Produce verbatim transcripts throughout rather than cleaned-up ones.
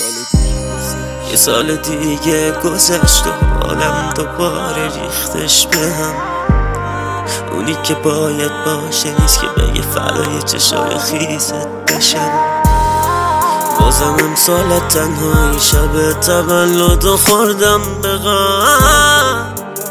یه سال دیگه گذشت و حالم دوباره ریختش به هم. اونی که باید باشه نیست که بگه فرای چشای خیزت بشم. بازم امسال تنهایی شب تولد و خوردم به غم.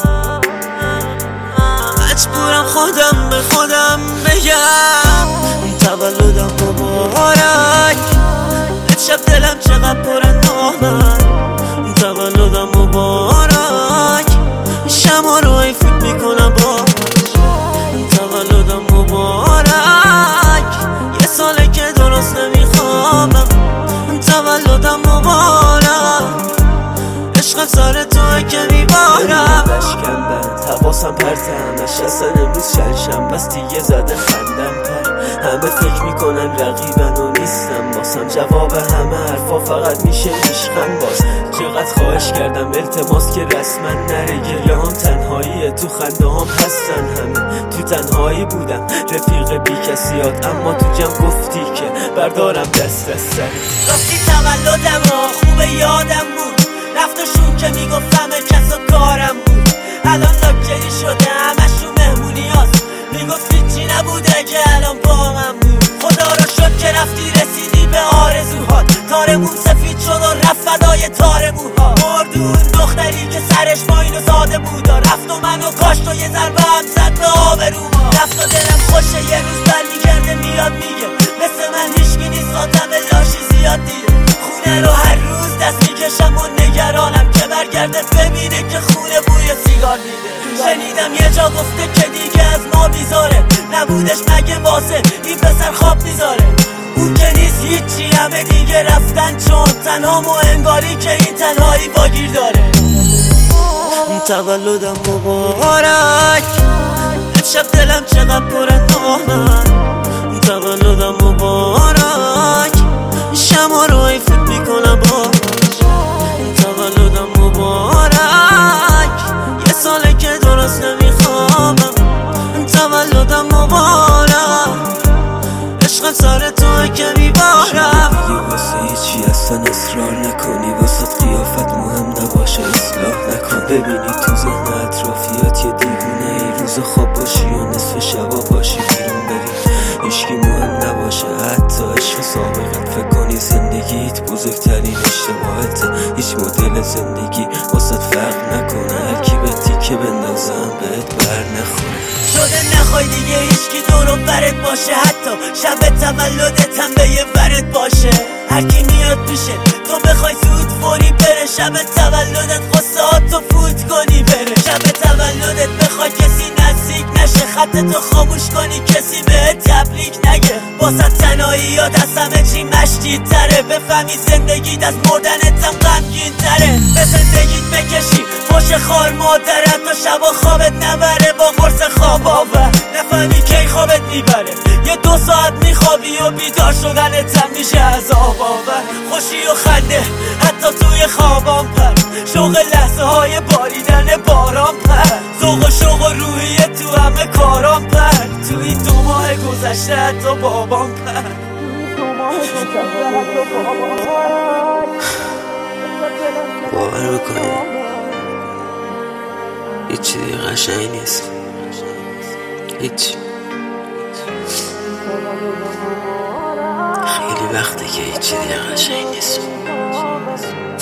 مجبورم خودم به خودم بگم تولدم مبارک. امشب دلم چقدر پر نامد تولدم مبارک. شما رو ایفوت میکنم باش تولدم مبارک. یه ساله که درست نمیخوابم تولدم مبارک. عشق سر توه که میبارم بشکم بند حواسم پرتم اش امروز شلشم بس دیگه زده خندم پر. همه فکر میکنن رقیبن و نیستم باسم جواب همه حرفا فقط میشه عشقم. باز چقدر خواهش کردم التماس که رسما نره گریه هم تنهاییه تو خنده هم هستن همه. تو تنهایی بودم رفیق بی کسیات اما تو جمع گفتی که بردارم دست از سر. راستی تولدم ها خوب یادم بود رفتشون که میگفتم کس و کارم بود. الان لاکچری شده همشون مهمونی هاست میگفتی چی نبوده که الان با من بود. خدا رو شد که رفتی رسیدی به آرزوهات. تارمون سفید شد و رفت فدای تار موها. مردون دختری که سرش با اینو زاده بود رفت و منو کاشت و یه ضربه هم زد به آبروها. رفت و دلم خوشه یه روز برمیگرده میاد میگه مثل من هیچکی نیست آدم لاشی زیاد دیگه. خونه رو هر روز دست میکشم و نگرانم که برگرده ببینه که خونه بوی سیگار میده. شنیدم یه جا گفته که دیگه از ما بیزاره نبودش مگه واسه این پسر خواب میذاره. اون که نیست هیچی همه دیگه رفتن چون تنها مو انگاری که این تنهایی واگیر داره. تولدم مبارک. امشب دلم چقدر پر نامد تولدم مبارک. شما رو ایفوت میکنم باش تولدم مبارک. یه ساله که درست نمیخوابم تولدم مبارک. عشق سر توه که میبارم. دیگه واسه هیچی اصلا اصرار نکنی واسه قیافت مهم نباشه اصلاح نکن. ببینی تو ذهن اطرافیات یه دیوونه ای روز خواب باشی و نصف شبا باشی بیرون بری هیچکی مهم نباشه حتی عشق سابقت. فکر کنی زندگیت بزرگترین اشتباهته. هیچ مدل زندگی واسه فرق نکنه هرکی به تیکه بندازم بهت بر نخوره. شده نخوای دیگه هیچکی دورو برت باشه حتی شب تولدت هم به یه ورت باشه. هرکی میاد پیشه تو بخوای زود فوری بره شب تولدت غصهاتو فوت کنی بره. شب تولدت بخوای کسی نزدیک نشه خطتو خاموش کنی کسی بهت تبریک نگه. واسه تنهایی یاد از همه چی مشتید تره بفهمی زندگیت از مردنت هم غمگین تره. به زندگیت بکشی باشه خار مادرت تا شبا خوابت نبره با قرص خواب آور. نفهمی کی خوابت میبره یه دو ساعت میخوابی و بیدار شدنت هم میشه عذاب آور. خوشی و خنده حتی توی خوابام پر شوق لحظه های باریدن باران پر. ذوق و شوق و روحیه تو همه کارام پر. تو این دو ماه گذشته حتی بابام پر. باور بکنی هیچی دیگه قشنگ نیست. هیچ خیلی وقته که هیچی دیگه قشنگ نیست.